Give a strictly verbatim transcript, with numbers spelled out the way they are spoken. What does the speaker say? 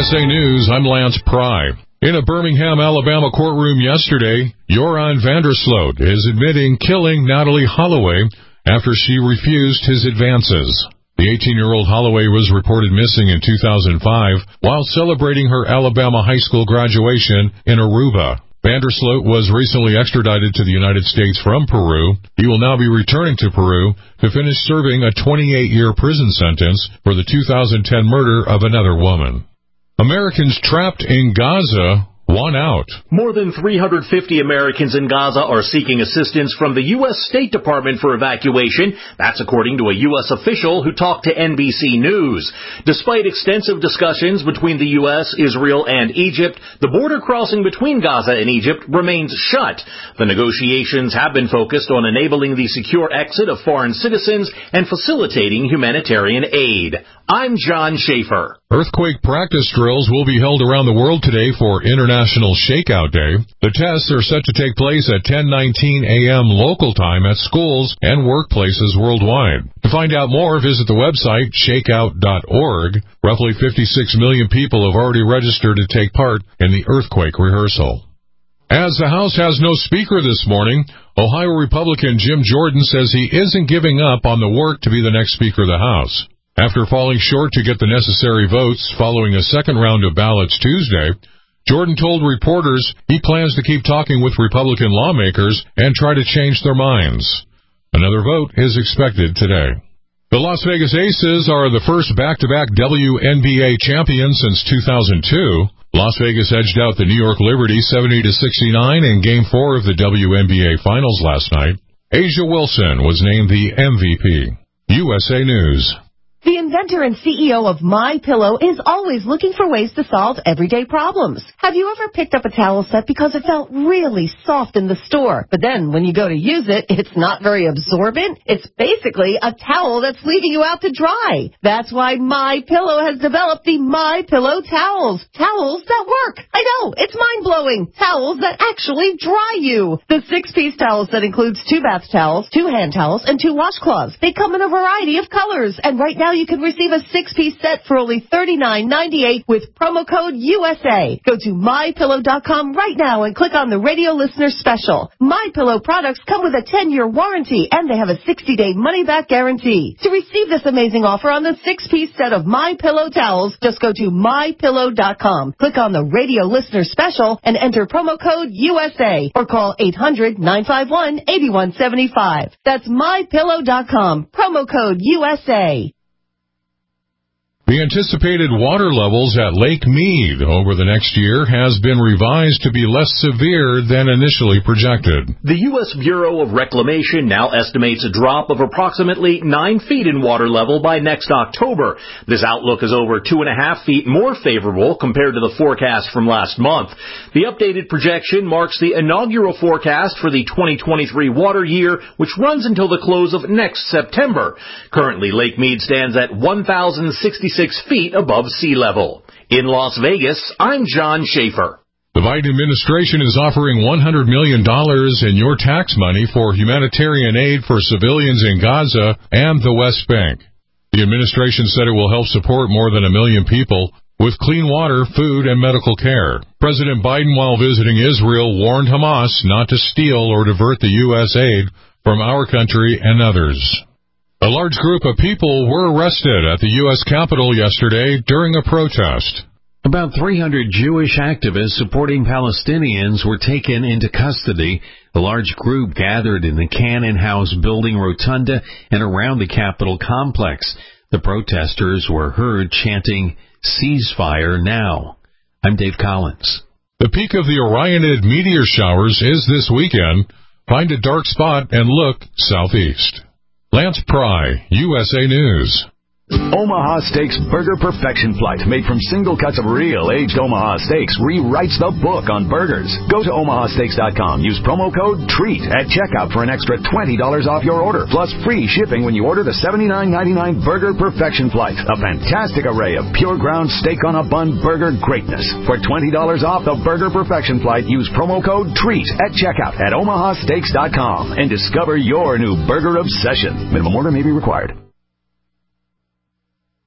S A News, I'm Lance Pry. In a Birmingham, Alabama courtroom yesterday, Joran Vandersloot is admitting killing Natalie Holloway after she refused his advances. The eighteen-year-old Holloway was reported missing in two thousand five while celebrating her Alabama high school graduation in Aruba. Vandersloot was recently extradited to the United States from Peru. He will now be returning to Peru to finish serving a twenty-eight-year prison sentence for the two thousand ten murder of another woman. Americans trapped in Gaza won out. More than three hundred fifty Americans in Gaza are seeking assistance from the U S State Department for evacuation. That's according to a U S official who talked to N B C News. Despite extensive discussions between the U S, Israel, and Egypt, the border crossing between Gaza and Egypt remains shut. The negotiations have been focused on enabling the secure exit of foreign citizens and facilitating humanitarian aid. I'm John Schaefer. Earthquake practice drills will be held around the world today for International Shakeout Day. The tests are set to take place at ten nineteen a.m. local time at schools and workplaces worldwide. To find out more, visit the website shakeout dot org. Roughly fifty-six million people have already registered to take part in the earthquake rehearsal. As the House has no speaker this morning, Ohio Republican Jim Jordan says he isn't giving up on the work to be the next Speaker of the House. After falling short to get the necessary votes following a second round of ballots Tuesday, Jordan told reporters he plans to keep talking with Republican lawmakers and try to change their minds. Another vote is expected today. The Las Vegas Aces are the first back-to-back W N B A champions since two thousand two. Las Vegas edged out the New York Liberty seventy to sixty-nine in Game four of the W N B A Finals last night. A'ja Wilson was named the M V P. U S A News. The inventor and C E O of MyPillow is always looking for ways to solve everyday problems. Have you ever picked up a towel set because it felt really soft in the store, but then when you go to use it, it's not very absorbent? It's basically a towel that's leaving you out to dry. That's why MyPillow has developed the MyPillow towels. Towels that work. I know, it's mind-blowing. Towels that actually dry you. The six-piece towel set includes two bath towels, two hand towels, and two washcloths. They come in a variety of colors, and right now you can receive a six-piece set for only thirty-nine ninety-eight with promo code U S A. Go to my pillow dot com right now and click on the radio listener special. MyPillow products come with a ten-year warranty, and they have a sixty-day money-back guarantee. To receive this amazing offer on the six-piece set of MyPillow towels, just go to my pillow dot com, click on the radio listener special, and enter promo code U S A, or call eight hundred nine five one eight one seven five. That's my pillow dot com, promo code U S A. The anticipated water levels at Lake Mead over the next year has been revised to be less severe than initially projected. The U S Bureau of Reclamation now estimates a drop of approximately nine feet in water level by next October. This outlook is over two and a half feet more favorable compared to the forecast from last month. The updated projection marks the inaugural forecast for the twenty twenty-three water year, which runs until the close of next September. Currently, Lake Mead stands at one thousand sixty-six feet above sea level. In Las Vegas, I'm John Schaefer. The Biden administration is offering one hundred million dollars in your tax money for humanitarian aid for civilians in Gaza and the West Bank. The administration said it will help support more than a million people with clean water, food, and medical care. President Biden, while visiting Israel, warned Hamas not to steal or divert the U S aid from our country and others. A large group of people were arrested at the U S Capitol yesterday during a protest. About three hundred Jewish activists supporting Palestinians were taken into custody. The large group gathered in the Cannon House building rotunda and around the Capitol complex. The protesters were heard chanting, "Ceasefire now." I'm Dave Collins. The peak of the Orionid meteor showers is this weekend. Find a dark spot and look southeast. Lance Pry, U S A News. Omaha Steaks Burger Perfection Flight, made from single cuts of real aged Omaha steaks, rewrites the book on burgers. Go to omaha steaks dot com. Use promo code TREAT at checkout for an extra twenty dollars off your order, plus free shipping when you order the seventy-nine ninety-nine Burger Perfection Flight. A fantastic array of pure ground steak on a bun burger greatness. For twenty dollars off the Burger Perfection Flight, use promo code TREAT at checkout at omaha steaks dot com and discover your new burger obsession. Minimum order may be required.